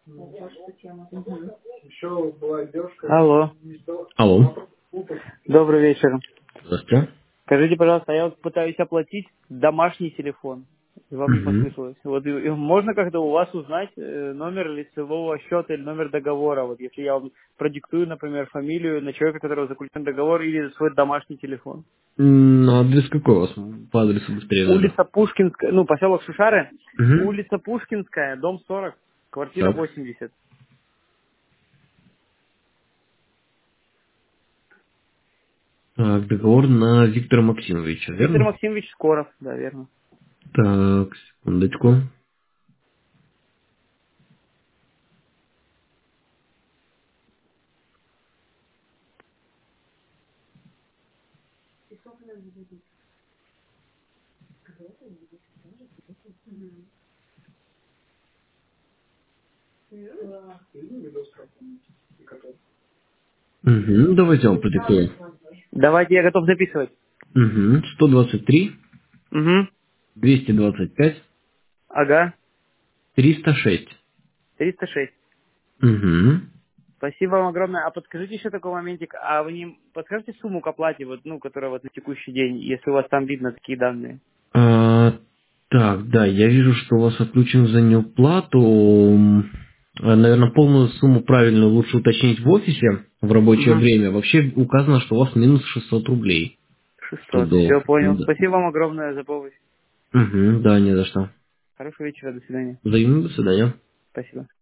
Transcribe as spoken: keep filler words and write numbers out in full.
Еще была девушка. Алло. Алло. Добрый вечер. Здравствуйте. Скажите, пожалуйста, я вот пытаюсь оплатить домашний телефон. И вам не Угу. послышалось. Вот и- и можно как-то у вас узнать э, номер лицевого счета или номер договора? Вот если я вам продиктую, например, фамилию на человека, которого заключен договор, или свой домашний телефон. Ну, адрес какой у вас? По адресу быстрее, наверное. Улица Пушкинская, ну, поселок Шушары, Угу. улица Пушкинская, дом сорок, квартира Так. восемьдесят. Так, договор на Виктора Максимовича, Виктор верно? Максимович Скоров, да, верно. Так, секундочку. Угу. Давайте я вам продиктую. Давайте, я готов записывать. Угу. сто двадцать три, Угу. двести двадцать пять, Ага. триста шесть. триста шесть. Угу. Спасибо вам огромное. А подскажите еще такой моментик. А вы не подскажете сумму к оплате, вот, ну, которая вот на текущий день, если у вас там видно такие данные? А, так, да, я вижу, что у вас отключен за неуплату. М, а, Наверное, полную сумму правильно лучше уточнить в офисе в рабочее Угу. время. Вообще указано, что у вас минус шестьсот рублей. сто шестьсот. долларов. Все, понял. Да. Спасибо вам огромное за помощь. Угу, да, не за что. Хорошего вечера. До свидания. Взаимно, до свидания. Спасибо.